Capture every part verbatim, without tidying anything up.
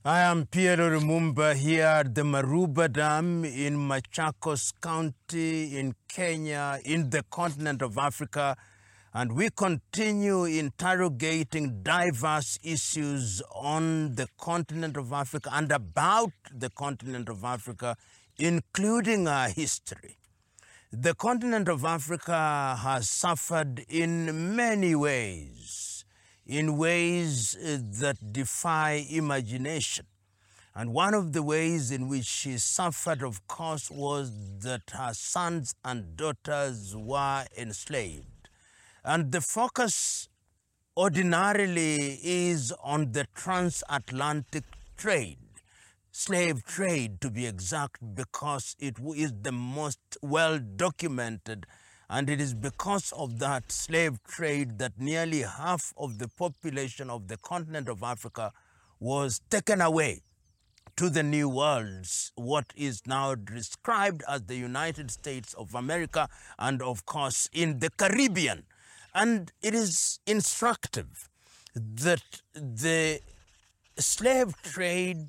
I am Piero Lumumba here at the Maruba Dam in Machakos County in Kenya, in the continent of Africa, and we continue interrogating diverse issues on the continent of Africa and about the continent of Africa, including our history. The continent of Africa has suffered in many ways, in ways that defy imagination. And one of the ways in which she suffered, of course, was that her sons and daughters were enslaved. And the focus ordinarily is on the transatlantic trade, slave trade to be exact, because it is the most well documented. And it is because of that slave trade that nearly half of the population of the continent of Africa was taken away to the New Worlds, what is now described as the United States of America, and of course in the Caribbean. And it is instructive that the slave trade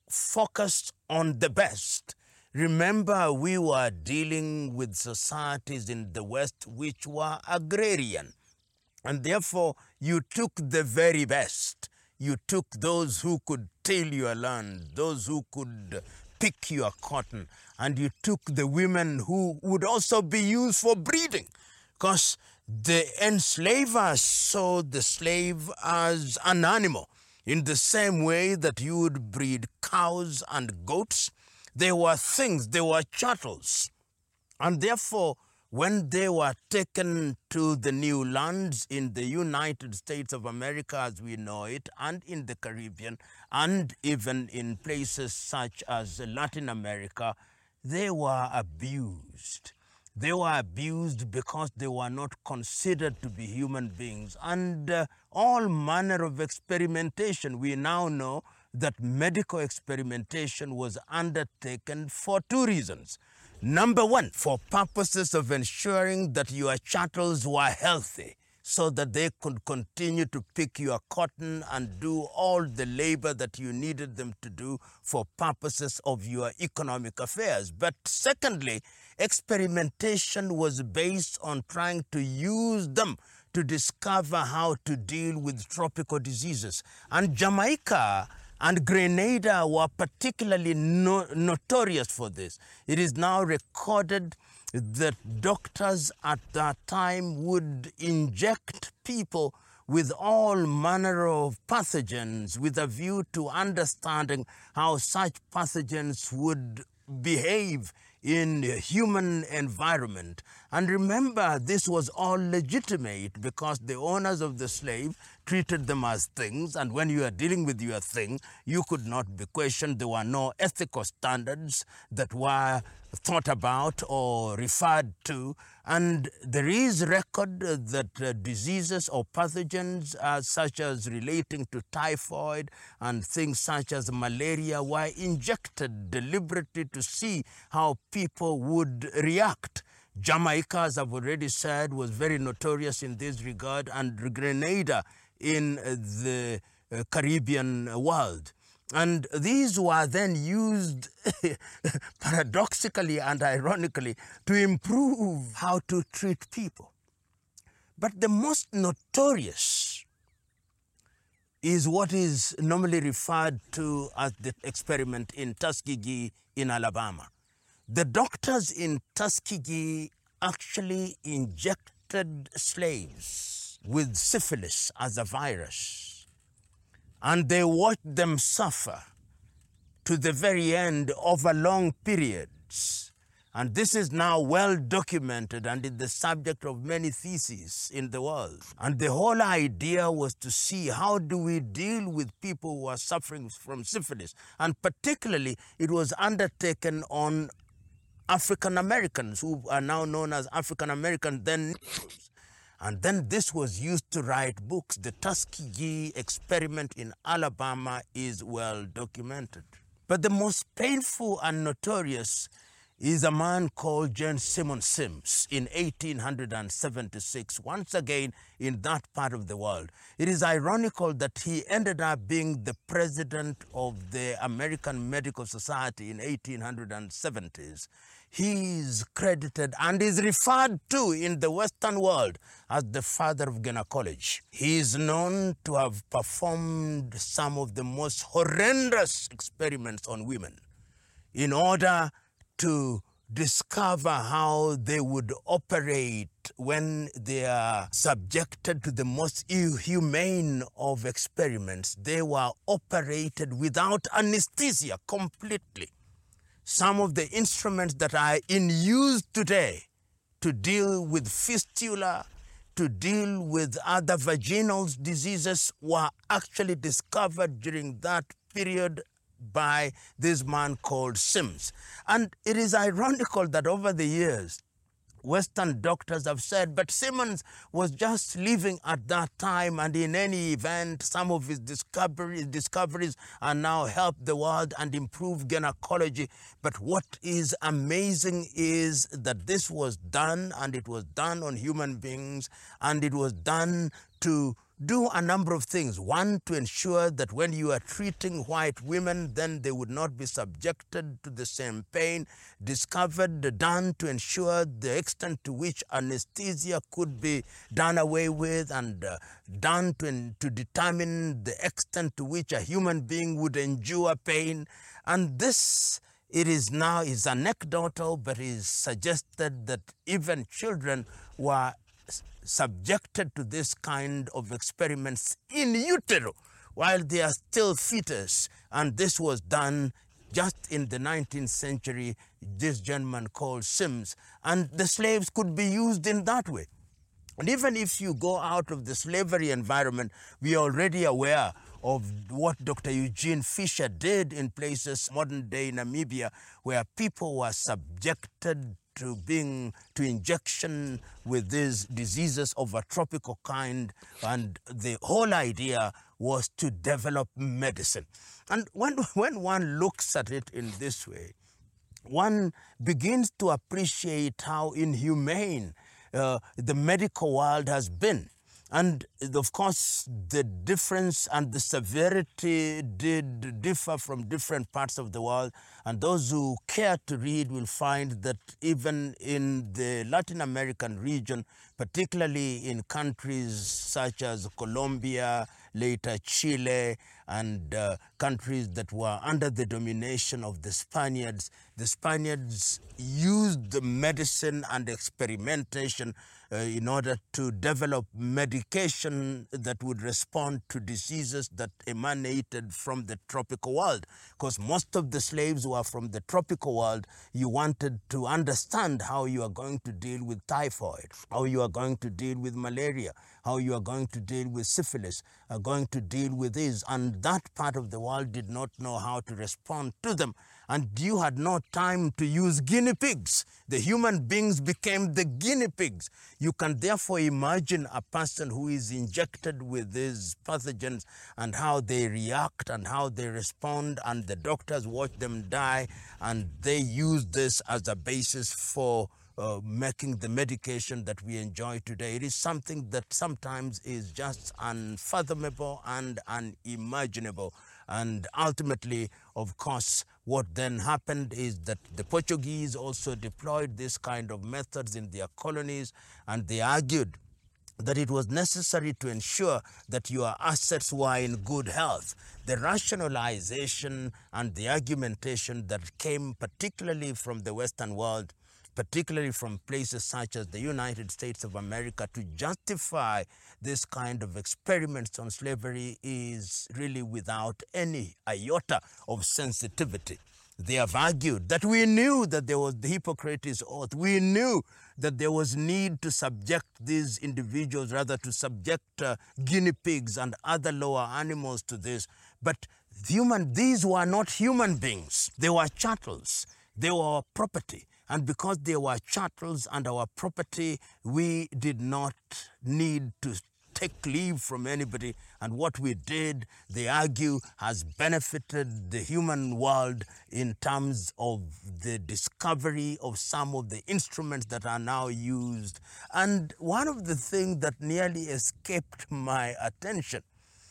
focused on the best. Remember, we were dealing with societies in the West which were agrarian, and therefore you took the very best. You took those who could till your land, those who could pick your cotton, and you took the women who would also be used for breeding, because the enslavers saw the slave as an animal. In the same way that you would breed cows and goats, they were things, they were chattels. And therefore, when they were taken to the new lands in the United States of America as we know it, and in the Caribbean, and even in places such as Latin America, they were abused. They were abused because they were not considered to be human beings. And uh, all manner of experimentation. We now know that medical experimentation was undertaken for two reasons. Number one, for purposes of ensuring that your chattels were healthy, so that they could continue to pick your cotton and do all the labor that you needed them to do for purposes of your economic affairs. But secondly, experimentation was based on trying to use them to discover how to deal with tropical diseases. And Jamaica and Grenada were particularly no notorious for this. It is now recorded that doctors at that time would inject people with all manner of pathogens with a view to understanding how such pathogens would behave in a human environment. And remember, this was all legitimate because the owners of the slave treated them as things, and when you are dealing with your thing, you could not be questioned. There were no ethical standards that were thought about or referred to, and there is record that uh, diseases or pathogens uh, such as relating to typhoid and things such as malaria were injected deliberately to see how people would react. Jamaica, as I've already said, was very notorious in this regard, and Grenada in the uh, Caribbean world. And these were then used paradoxically and ironically to improve how to treat people. But the most notorious is what is normally referred to as the experiment in Tuskegee in Alabama. The doctors in Tuskegee actually injected slaves with syphilis as a virus, and they watched them suffer to the very end over long periods. And this is now well documented and is the subject of many theses in the world. And the whole idea was to see how do we deal with people who are suffering from syphilis. And particularly, it was undertaken on African Americans, who are now known as African American then Negroes. And then this was used to write books. The Tuskegee experiment in Alabama is well documented. But the most painful and notorious is a man called Jane Seymour Sims in eighteen seventy-six, once again in that part of the world. It is ironical that he ended up being the president of the American Medical Society in eighteen seventies. He is credited and is referred to in the Western world as the father of gynecology. He is known to have performed some of the most horrendous experiments on women in order to discover how they would operate when they are subjected to the most inhumane of experiments. They were operated without anesthesia completely. Some of the instruments that are in use today to deal with fistula, to deal with other vaginal diseases were actually discovered during that period by this man called Sims. And it is ironical that over the years, Western doctors have said, but Simmons was just living at that time, and in any event, some of his discoveries, discoveries are now helped the world and improved gynecology. But what is amazing is that this was done, and it was done on human beings, and it was done to do a number of things. One, to ensure that when you are treating white women, then they would not be subjected to the same pain. Discovered, done to ensure the extent to which anesthesia could be done away with, and uh, done to, to determine the extent to which a human being would endure pain. And this, it is now is anecdotal, but is suggested that even children were subjected to this kind of experiments in utero while they are still fetus. And this was done just in the nineteenth century, this gentleman called Sims. And the slaves could be used in that way. And even if you go out of the slavery environment, we are already aware of what Doctor Eugene Fisher did in places, modern-day Namibia, where people were subjected to being to injection with these diseases of a tropical kind, and the whole idea was to develop medicine. And when, when one looks at it in this way, one begins to appreciate how inhumane uh, the medical world has been. And of course, the difference and the severity did differ from different parts of the world. And those who care to read will find that even in the Latin American region, particularly in countries such as Colombia, later Chile, and uh, countries that were under the domination of the Spaniards, the Spaniards used the medicine and experimentation uh, in order to develop medication that would respond to diseases that emanated from the tropical world. Because most of the slaves were from the tropical world, you wanted to understand how you are going to deal with typhoid, how you are going to deal with malaria, how you are going to deal with syphilis, are going to deal with this. And that part of the world did not know how to respond to them. And you had no time to use guinea pigs. The human beings became the guinea pigs. You can therefore imagine a person who is injected with these pathogens and how they react and how they respond, and the doctors watch them die, and they use this as a basis for Uh, making the medication that we enjoy today. It is something that sometimes is just unfathomable and unimaginable. And ultimately, of course, what then happened is that the Portuguese also deployed this kind of methods in their colonies, and they argued that it was necessary to ensure that your assets were in good health. The rationalization and the argumentation that came particularly from the Western world, particularly from places such as the United States of America, to justify this kind of experiments on slavery is really without any iota of sensitivity. They have argued that we knew that there was the Hippocrates oath. We knew that there was need to subject these individuals, rather to subject uh, guinea pigs and other lower animals to this. But human, these were not human beings. They were chattels. They were our property. And because they were chattels and our property, we did not need to take leave from anybody. And what we did, they argue, has benefited the human world in terms of the discovery of some of the instruments that are now used. And one of the things that nearly escaped my attention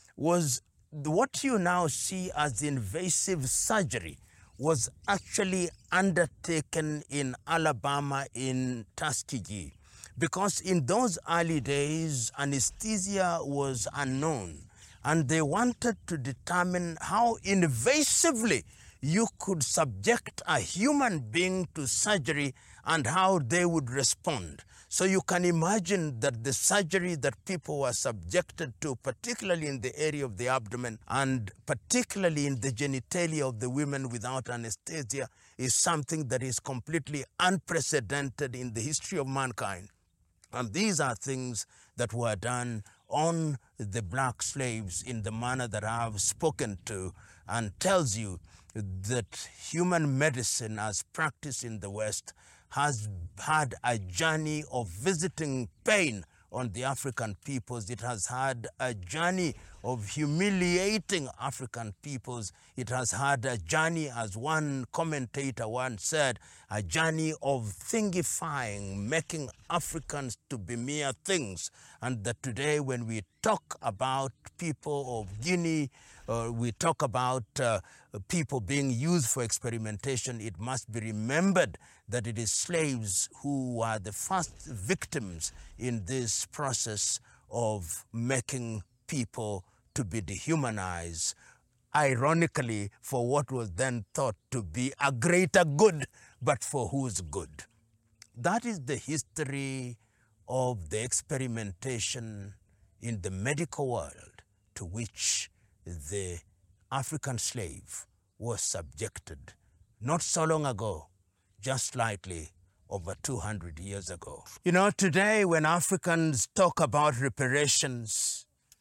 was what you now see as invasive surgery was actually undertaken in Alabama in Tuskegee. Because in those early days, anesthesia was unknown, and they wanted to determine how invasively you could subject a human being to surgery and how they would respond. So you can imagine that the surgery that people were subjected to, particularly in the area of the abdomen and particularly in the genitalia of the women without anesthesia, is something that is completely unprecedented in the history of mankind. And these are things that were done on the black slaves in the manner that I have spoken to, and tells you that human medicine as practiced in the West has had a journey of visiting pain on the African peoples. It has had a journey of humiliating African peoples. It has had a journey, as one commentator once said, a journey of thingifying, making Africans to be mere things. And that today when we talk about people of Guinea, uh, we talk about uh, people being used for experimentation, it must be remembered that it is slaves who are the first victims in this process of making people to be dehumanized, ironically, for what was then thought to be a greater good, but for whose good? That is the history of the experimentation in the medical world to which the African slave was subjected not so long ago, just slightly over two hundred years ago. You know, today when Africans talk about reparations,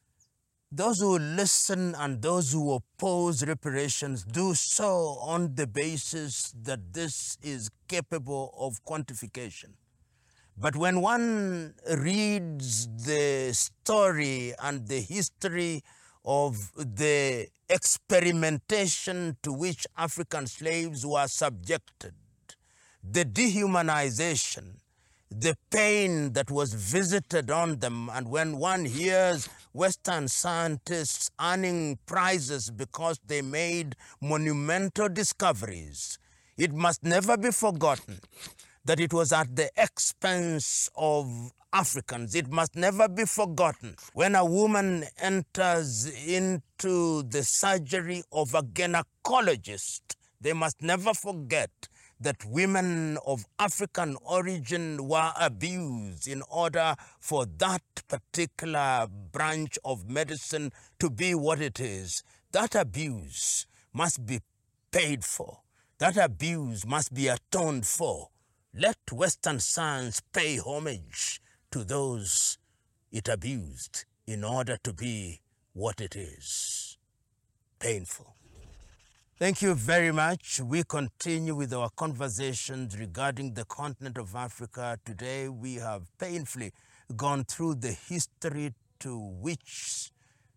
those who listen and those who oppose reparations do so on the basis that this is capable of quantification. But when one reads the story and the history of the experimentation to which African slaves were subjected, the dehumanization, the pain that was visited on them, and when one hears Western scientists earning prizes because they made monumental discoveries, it must never be forgotten that it was at the expense of Africans. It must never be forgotten when a woman enters into the surgery of a gynecologist, they must never forget that women of African origin were abused in order for that particular branch of medicine to be what it is. That abuse must be paid for. That abuse must be atoned for. Let Western science pay homage to those it abused in order to be what it is. Painful. Thank you very much. We continue with our conversations regarding the continent of Africa. Today we have painfully gone through the history to which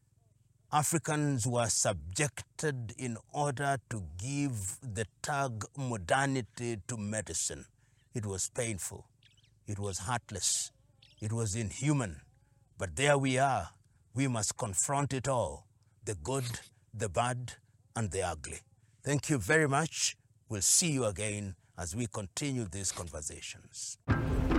Africans were subjected in order to give the tag modernity to medicine. It was painful. It was heartless. It was inhuman. But there we are. We must confront it all, the good, the bad, and the ugly. Thank you very much. We'll see you again as we continue these conversations.